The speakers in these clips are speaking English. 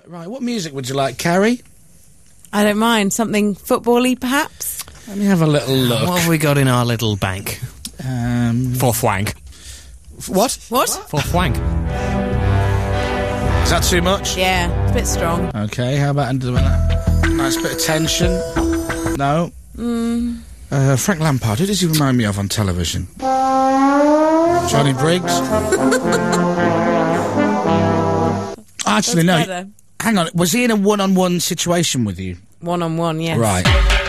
Right, what music would you like, Carrie? I don't mind. Something football-y, perhaps? Let me have a little look. What have we got in our little bank? For Fwank. What? For Fwank. Is that too much? Yeah, it's a bit strong. Okay, how about a nice bit of tension? No? Frank Lampard, who does he remind me of on television? Johnny Briggs? Actually, no. Better. Hang on, was he in a one-on-one situation with you? One-on-one, yes. Right.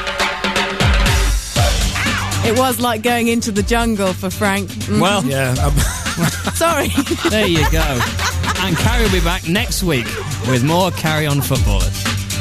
It was like going into the jungle for Frank. Well, Yeah. Sorry. there you go. And Carrie will be back next week with more Carry On Footballers.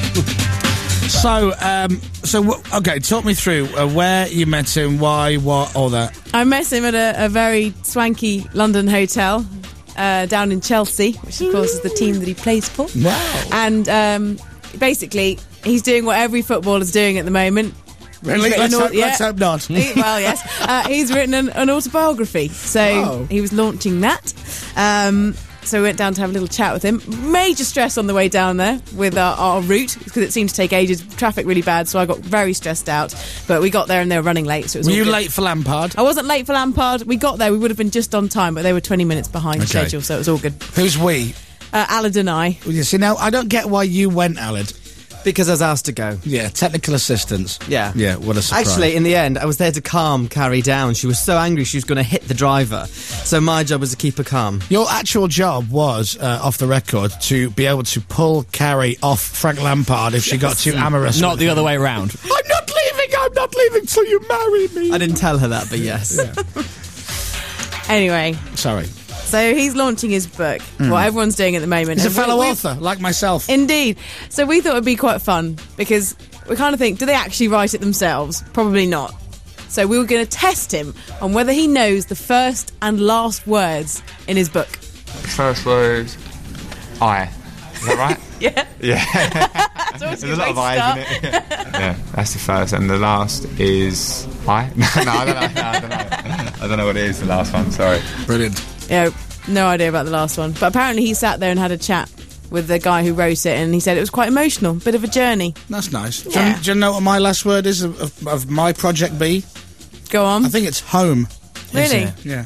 Okay, talk me through where you met him, why, what, all that. I met him at a very swanky London hotel down in Chelsea, which of course is the team that he plays for. Wow. And basically, he's doing what every footballer's doing at the moment. Really? Let's hope not. Well, yes. He's written an autobiography, so he was launching that. So we went down to have a little chat with him. Major stress on the way down there with our route, because it seemed to take ages. Traffic really bad, so I got very stressed out. But we got there and they were running late, so it was Were all you good. late for Lampard? I wasn't late for Lampard. We got there, we would have been just on time, but they were 20 minutes behind schedule, so it was all good. Who's we? Alad and I. Well, you see, now, I don't get why you went, Alad. Because I was asked to go. Yeah, technical assistance. Yeah. Yeah, what a surprise. Actually, in the end, I was there to calm Carrie down. She was so angry she was going to hit the driver. So my job was to keep her calm. Your actual job was, off the record, to be able to pull Carrie off Frank Lampard if she got too amorous. Not with the him. other way round. I'm not leaving till you marry me. I didn't tell her that, but yes. Anyway, Sorry. so he's launching his book, what everyone's doing at the moment. He's a And fellow we've- author, like myself. Indeed. So we thought it'd be quite fun, because we kind of think, do they actually write it themselves? Probably not. So we were going to test him on whether he knows the first and last words in his book. First word, I. Is that right? Yeah. Yeah. That's always There's a good lot of way I's to in it. Yeah, that's the first. And the last is I? No, I don't know. I don't know what it is, the last one, sorry. Brilliant. Yeah, no idea about the last one. But apparently he sat there and had a chat with the guy who wrote it, and he said it was quite emotional, bit of a journey. That's nice. Yeah. Do you know what my last word is of my Project B? Go on. I think it's home. Really? Yeah.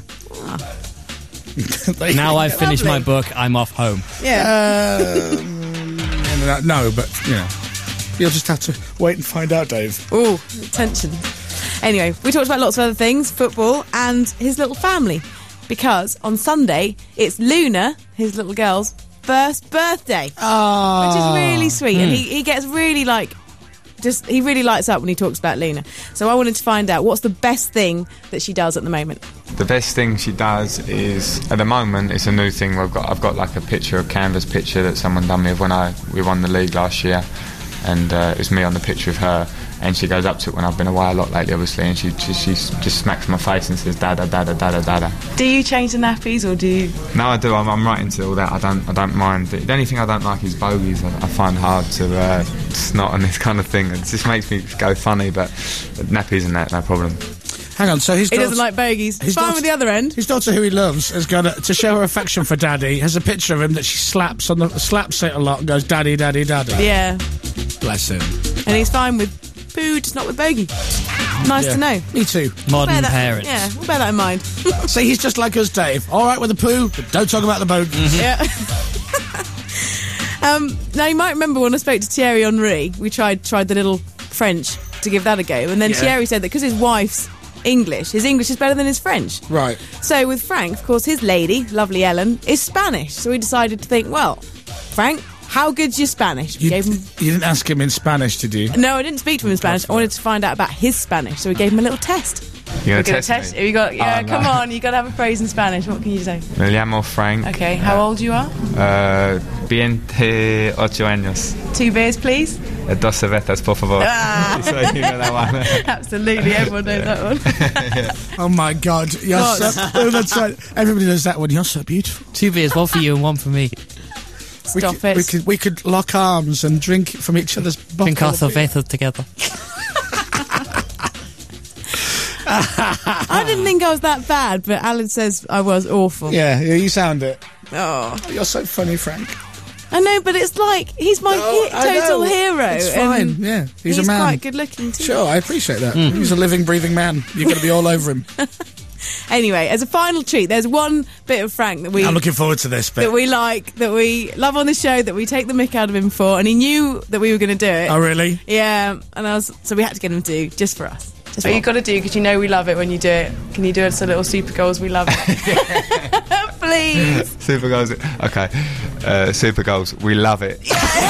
Now I've finished my Lovely. book, I'm off home. Yeah. No, but, you know, you'll just have to wait and find out, Dave. Ooh, tension. Anyway, we talked about lots of other things, football, and his little family. Because on Sunday, it's Luna, his little girl's first birthday. Oh. Which is really sweet. And he gets really, he really lights up when he talks about Luna. So I wanted to find out, what's the best thing that she does at the moment? The best thing she does is, at the moment, it's a new thing. I've got like a picture, a canvas picture that someone done me of when we won the league last year, and it was me on the picture of her. And she goes up to it when I've been away a lot lately, obviously, and she just smacks my face and says, "Dada, dada, dada, dada." Do you change the nappies, or do you? No, I do. I'm right into all that. I don't mind. The only thing I don't like is bogies. I find hard to snot and this kind of thing. It just makes me go funny. But nappies and that, no problem. Hang on, so He doesn't like bogies. He's fine with the other end. His daughter, who he loves, has gone to show her affection for Daddy, has a picture of him that she slaps it a lot and goes, "Daddy, Daddy, Daddy." Yeah. Bless him. And he's fine with poo, just not with bogey. Nice to know. Me too. Modern Bear that- parents. Yeah, we'll bear that in mind. See, he's just like us, Dave. All right with the poo, but don't talk about the bogies. Yeah. Now, you might remember when I spoke to Thierry Henry, we tried the little French to give that a go. And then Thierry said that because his wife's English, his English is better than his French. Right. So with Frank, of course, his lady, lovely Ellen, is Spanish. So we decided to think, well, Frank, how good's your Spanish? We You gave him... didn't ask him in Spanish, did you? No, I didn't speak to him in Spanish. I wanted to find out about his Spanish. So we gave him a little test. You're We're gonna gonna test me? You got, yeah, Oh, no. come on, you got to have a phrase in Spanish. What can you say? Me llamo Frank. Okay, how old you are? 28 años. 2 beers, please. 12 veces, por favor. Ah. So you know that one. Absolutely, everyone knows that one. Oh my God! You're What? oh, that's right. Everybody knows that one. You're so beautiful. 2 beers, one for you and one for me. Stop it. We could lock arms and drink from each other's bottle. Drink our of beer. cervezas together. I didn't think I was that bad, but Alan says I was awful. Yeah, you sound it. Oh. You're so funny, Frank. I know, but it's like he's my total hero. It's fine. and Yeah, he's a he's man. quite good looking too. Sure, I appreciate that. He's a living, breathing man. You're going to be all over him. Anyway, as a final treat, there's one bit of Frank that I'm looking forward to this bit. that we like, that we love on the show, that we take the mick out of him for, and he knew that we were going to do it. Oh, really? Yeah, and so we had to get him to do just for us. Just what you've got to do, because you know we love it when you do it. Can you do us a little Super Goals? We love it. Please. Super Goals. Okay. Super Goals. We love it.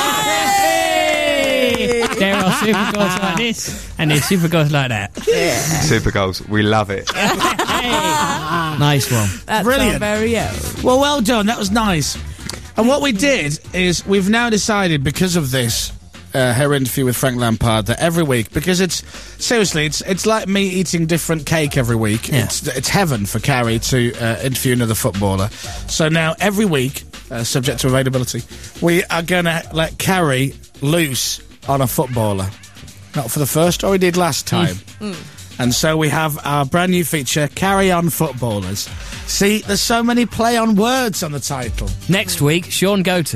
There are super goals like this, and there's super goals like that. Yeah. Super Goals. We love it. Nice one. That's Brilliant. our very own. Well done. That was nice. And what we did is we've now decided, because of this, her interview with Frank Lampard, that every week, because it's like me eating different cake every week. Yeah. It's heaven for Carrie to interview another footballer. So now every week, subject to availability, we are going to let Carrie loose on a footballer. Not for the first, or we did last time. And so we have our brand new feature, Carry On Footballers. See, there's so many play on words on the title. Next week, Sean Goater.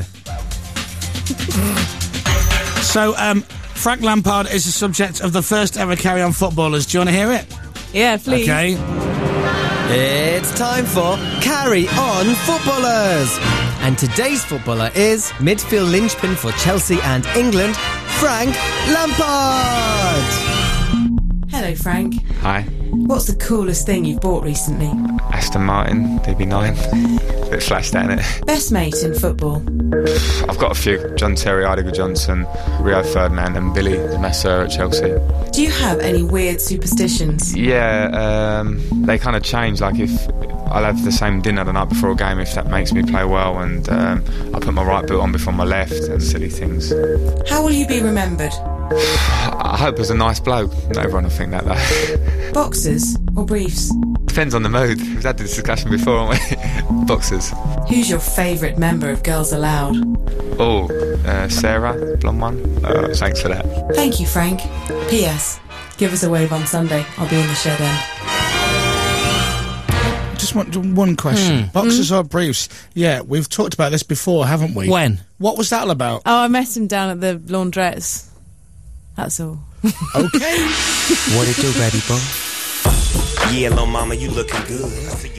So, Frank Lampard is the subject of the first ever Carry On Footballers. Do you want to hear it? Yeah, please. Okay. It's time for Carry On Footballers. And today's footballer is midfield linchpin for Chelsea and England, Frank Lampard. Hello, Frank. Hi. What's the coolest thing you've bought recently? Aston Martin, DB9. Bit flashed out in it. Best mate in football? I've got a few. John Terry, Idiger Johnson, Rio Ferdinand and Billy Messer at Chelsea. Do you have any weird superstitions? Yeah, they kind of change. Like if I'll have the same dinner the night before a game if that makes me play well, and I put my right boot on before my left, and silly things. How will you be remembered? I hope as a nice bloke. Not everyone will think that though. Boxers or briefs? Depends on the mood. We've had this discussion before, haven't we? Boxers. Who's your favourite member of Girls Aloud? Oh, Sarah, blonde one. Thanks for that. Thank you, Frank. P.S. Give us a wave on Sunday. I'll be in the shed end. Just want one question. Boxers or briefs? Yeah, we've talked about this before, haven't we? When? What was that all about? Oh, I met him down at the laundrettes. That's all. Okay. What it do, baby boy? Yeah, little mama, you looking good.